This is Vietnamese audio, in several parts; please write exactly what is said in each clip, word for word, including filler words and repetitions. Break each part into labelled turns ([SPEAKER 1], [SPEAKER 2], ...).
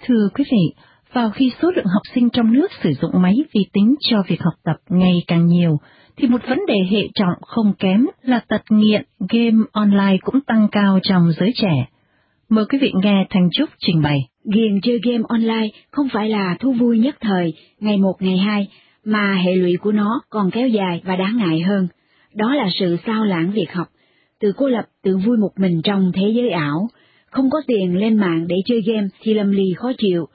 [SPEAKER 1] Thưa quý vị, vào khi số lượng học sinh trong nước sử dụng máy vi tính cho việc học tập ngày càng nhiều, thì một vấn đề hệ trọng không kém là tật nghiện game online cũng tăng cao trong giới trẻ. Mời quý vị nghe Thanh Trúc trình bày.
[SPEAKER 2] Ghiền chơi game online không phải là thú vui nhất thời, ngày một ngày hai, mà hệ lụy của nó còn kéo dài và đáng ngại hơn. Đó là sự sao lãng việc học, tự cô lập, tự vui một mình trong thế giới ảo. Không có tiền lên mạng để chơi game thì lầm lì khó chịu.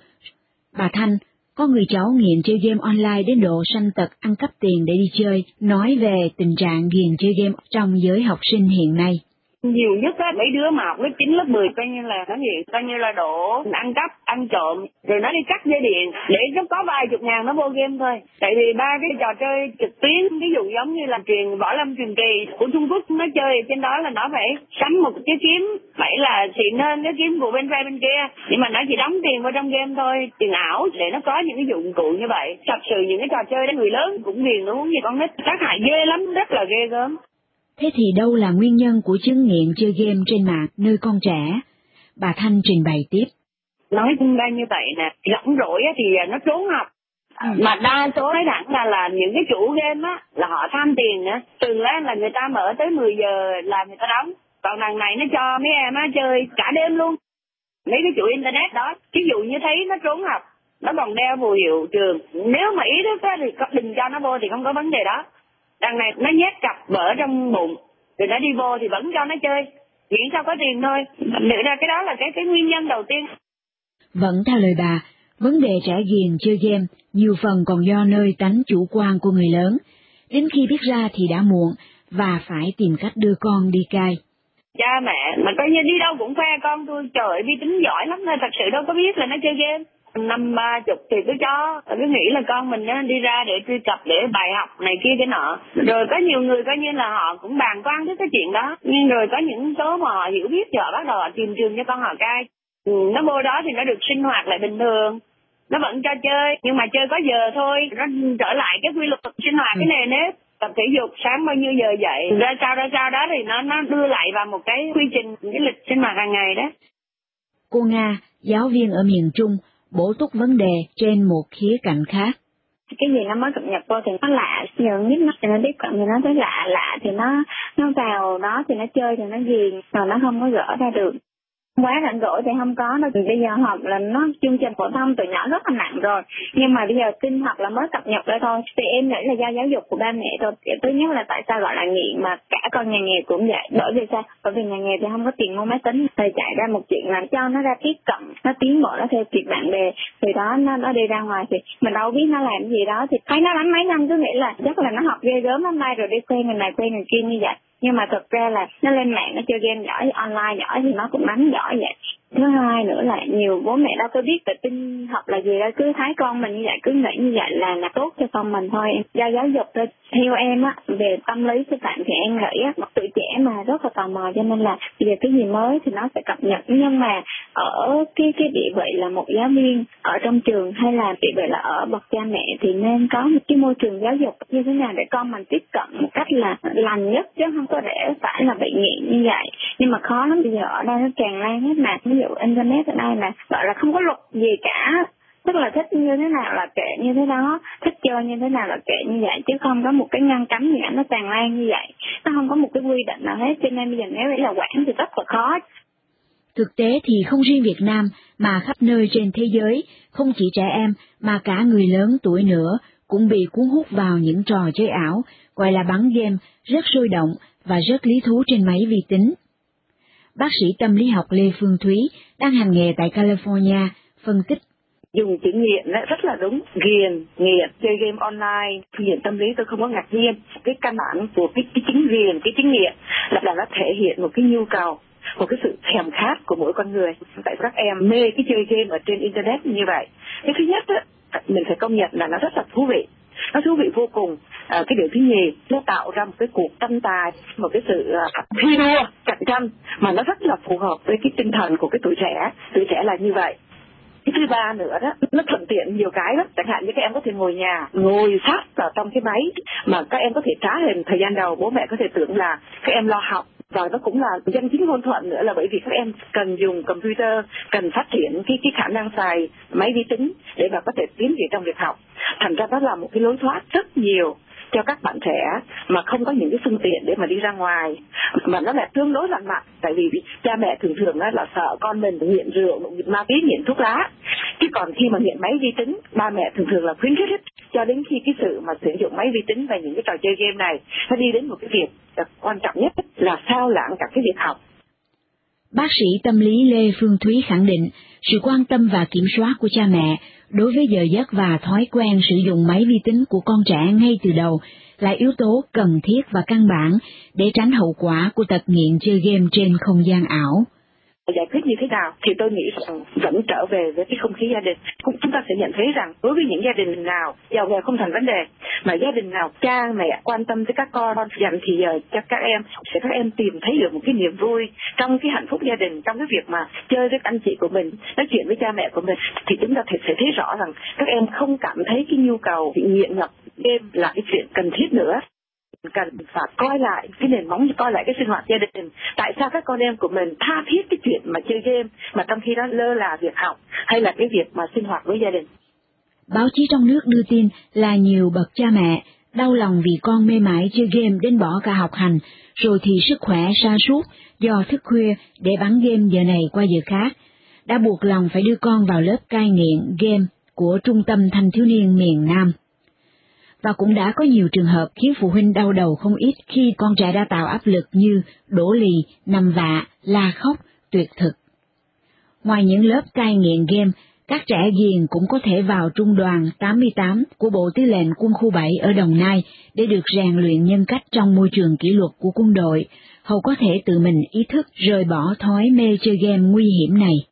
[SPEAKER 2] Bà Thanh, có người cháu nghiện chơi game online đến độ sanh tật ăn cắp tiền để đi chơi, nói về tình trạng ghiền chơi game trong giới học sinh hiện nay.
[SPEAKER 3] Nhiều nhất á, mấy đứa mà học lớp chín, lớp mười coi như là nó nghiện, coi như là đổ ăn cắp, ăn trộm, rồi nó đi cắt dây điện để nó có vài chục ngàn nó vô game thôi. Tại vì ba cái trò chơi trực tuyến, ví dụ giống như là truyền võ lâm truyền kỳ của Trung Quốc, nó chơi trên đó là nó phải sắm một cái kiếm, phải là xịn hơn cái kiếm của bên phe bên kia, nhưng mà nó chỉ đóng tiền vào trong game thôi, tiền ảo để nó có những cái dụng cụ như vậy. Thật sự những cái trò chơi đó người lớn cũng nghiền, nó huống gì con nít, tác hại ghê lắm, rất là ghê gớm.
[SPEAKER 2] Thế thì đâu là nguyên nhân của chứng nghiện chơi game trên mạng nơi con trẻ? Bà Thanh trình bày tiếp.
[SPEAKER 3] Nói chung ra như vậy nè, rỗng rỗi thì nó trốn học. Ừ. Mà đa số nói thẳng là, là những cái chủ game á, là họ tham tiền nữa. Thường là, là người ta mở tới mười giờ là người ta đóng. Còn đằng này nó cho mấy em á chơi cả đêm luôn. Mấy cái chủ internet đó, ví dụ như thấy nó trốn học, nó còn đeo phù hiệu trường. Nếu mà ý thức á thì đừng cho nó vô thì không có vấn đề đó. Đằng này nó nhét cặp vỡ trong bụng, rồi nó đi vô thì vẫn cho nó chơi, miễn sao có tiền thôi. Thực ra cái đó là cái cái nguyên nhân đầu tiên.
[SPEAKER 2] Vẫn theo lời bà, vấn đề trẻ ghiền chơi game nhiều phần còn do nơi tánh chủ quan của người lớn. Đến khi biết ra thì đã muộn và phải tìm cách đưa con đi cai.
[SPEAKER 3] Cha mẹ mà coi như đi đâu cũng khoe con tôi, trời ơi, vi tính giỏi lắm thôi, thật sự đâu có biết là nó chơi game. Năm ba chục thì cứ cho, cứ nghĩ là con mình á, đi ra để truy cập để bài học này kia cái nọ. Rồi có nhiều người coi như là họ cũng bàng quan với cái chuyện đó, nhưng rồi có những số mà họ hiểu biết thì họ bắt đầu họ tìm trường cho con họ cai. Ừ, nó vô đó thì nó được sinh hoạt lại bình thường, nó vẫn cho chơi, nhưng mà chơi có giờ thôi, nó trở lại cái quy luật sinh hoạt, cái nề nếp. Tập thể dục sáng bao nhiêu giờ dậy, ra sao ra sao đó thì nó nó đưa lại vào một cái quy trình, cái lịch sinh hoạt hàng ngày đó.
[SPEAKER 2] Cô Nga, giáo viên ở miền Trung, bổ túc vấn đề trên một khía cạnh khác.
[SPEAKER 4] Cái gì nó mới cập nhật vô thì nó lạ, giờ biết nó thì nó tiếp cận thì nó thấy lạ lạ thì nó nó vào đó thì nó chơi thì nó ghiền, rồi nó không có gỡ ra được. Quá rảnh rỗi thì không có đâu. Bây giờ học là nó chương trình phổ thông từ nhỏ rất là nặng rồi, nhưng mà bây giờ tin học là mới cập nhật ra thôi. Thì em nghĩ là do giáo dục của ba mẹ thôi. Thứ nhất là tại sao gọi là nghiện mà cả con nhà nghèo cũng vậy. Bởi vì sao? Bởi vì nhà nghèo thì không có tiền mua máy tính, thì chạy ra một chuyện là cho nó ra tiếp cận, nó tiến bộ, nó theo kịp bạn bè, thì đó nó nó đi ra ngoài thì mình đâu biết nó làm gì đó, thì thấy nó đánh mấy năm cứ nghĩ là chắc là nó học ghê gớm lắm nay rồi đi quen người này quen người kia như vậy. Nhưng mà thực ra là nó lên mạng nó chơi game giỏi, online giỏi thì nó cũng đánh giỏi vậy. Thứ hai nữa là nhiều bố mẹ đâu có biết về tin học là gì đâu, cứ thấy con mình như vậy, cứ nghĩ như vậy là là tốt cho con mình thôi. Do giáo dục thôi. Theo em á, về tâm lý sư phạm thì em nghĩ á, tụi trẻ mà rất là tò mò, cho nên là bây giờ cái gì mới thì nó sẽ cập nhật. Nhưng mà ở cái cái địa vị là một giáo viên ở trong trường hay là địa vị là ở bậc cha mẹ thì nên có một cái môi trường giáo dục như thế nào để con mình tiếp cận một cách là lành nhất, chứ không có để phải là bị nghiện như vậy. Nhưng mà khó lắm, bây giờ ở đây nó tràn lan hết mà. Ví dụ internet ở đây là gọi là không có luật gì cả, tức là thích như thế nào là kệ như thế đó, thích chơi như thế nào là kệ như vậy, chứ không có một cái ngăn cấm gì cả, nó tràn lan như vậy, nó không có một cái quy định nào hết. Cho nên bây giờ nếu là quản thì rất là khó.
[SPEAKER 2] Thực tế thì không riêng Việt Nam mà khắp nơi trên thế giới, không chỉ trẻ em mà cả người lớn tuổi nữa cũng bị cuốn hút vào những trò chơi ảo, gọi là bắn game, rất sôi động và rất lý thú trên máy vi tính. Bác sĩ tâm lý học Lê Phương Thúy đang hành nghề tại California phân tích.
[SPEAKER 5] Dùng chữ nghiện đó rất là đúng, ghiền, nghiện, chơi game online, nghiện tâm lý tôi không có ngạc nhiên. Cái căn bản của cái, cái chính ghiền, cái chính nghiện là, là nó thể hiện một cái nhu cầu, một cái sự thèm khát của mỗi con người. Tại các em mê cái chơi game ở trên internet như vậy. Cái thứ nhất á, mình phải công nhận là nó rất là thú vị. Nó thú vị vô cùng. À, cái điều thứ nhì, nó tạo ra một cái cuộc tranh tài, một cái sự uh, thi đua, cạnh tranh mà nó rất là phù hợp với cái tinh thần của cái tuổi trẻ. Tuổi trẻ là như vậy. Cái thứ ba nữa đó, nó thuận tiện nhiều cái đó. Chẳng hạn như các em có thể ngồi nhà, ngồi sát vào trong cái máy mà các em có thể trá hình. Thời gian đầu bố mẹ có thể tưởng là các em lo học, Và nó cũng là danh chính ngôn thuận nữa, là bởi vì các em cần dùng computer, cần phát triển cái cái khả năng xài máy vi tính để mà có thể tiến triển trong việc học. Thành ra đó là một cái lối thoát rất nhiều cho các bạn trẻ mà không có những cái phương tiện để mà đi ra ngoài, mà nó lại tương đối lành mạnh. Tại vì cha mẹ thường thường là sợ con mình nghiện rượu, nghiện ma túy, nghiện thuốc lá. Chứ còn khi mà nghiện máy vi tính, ba mẹ thường thường là khuyến khích hết, cho đến khi cái sự mà sử dụng máy vi tính và những cái trò chơi game này nó đi đến một cái việc quan trọng nhất là sao lãng cả cái việc học.
[SPEAKER 2] Bác sĩ tâm lý Lê Phương Thúy khẳng định sự quan tâm và kiểm soát của cha mẹ đối với giờ giấc và thói quen sử dụng máy vi tính của con trẻ ngay từ đầu là yếu tố cần thiết và căn bản để tránh hậu quả của tật nghiện chơi game trên không gian ảo.
[SPEAKER 5] Giải quyết như thế nào thì tôi nghĩ rằng vẫn trở về với cái không khí gia đình. Chúng ta sẽ nhận thấy rằng đối với những gia đình nào giàu nghèo không thành vấn đề, mà gia đình nào cha mẹ quan tâm tới các con, dành thì giờ cho các em, sẽ các em tìm thấy được một cái niềm vui trong cái hạnh phúc gia đình, trong cái việc mà chơi với anh chị của mình, nói chuyện với cha mẹ của mình, thì chúng ta sẽ thấy rõ rằng các em không cảm thấy cái nhu cầu bị nghiện ngập game là cái chuyện cần thiết nữa. Cần phải coi lại cái nền móng, coi lại cái sinh hoạt gia đình. Tại sao các con em của mình tha thiết cái chuyện mà chơi game, mà trong khi đó lơ là việc học hay là cái việc mà sinh hoạt với gia đình.
[SPEAKER 2] Báo chí trong nước đưa tin là nhiều bậc cha mẹ đau lòng vì con mê mải chơi game đến bỏ cả học hành, rồi thì sức khỏe sa sút do thức khuya để bắn game giờ này qua giờ khác, đã buộc lòng phải đưa con vào lớp cai nghiện game của Trung tâm Thanh thiếu niên miền Nam. Và cũng đã có nhiều trường hợp khiến phụ huynh đau đầu không ít khi con trẻ đã tạo áp lực như đổ lì, nằm vạ, la khóc, tuyệt thực. Ngoài những lớp cai nghiện game, các trẻ ghiền cũng có thể vào trung đoàn tám mươi tám của Bộ Tư lệnh Quân khu bảy ở Đồng Nai để được rèn luyện nhân cách trong môi trường kỷ luật của quân đội, hầu có thể tự mình ý thức rời bỏ thói mê chơi game nguy hiểm này.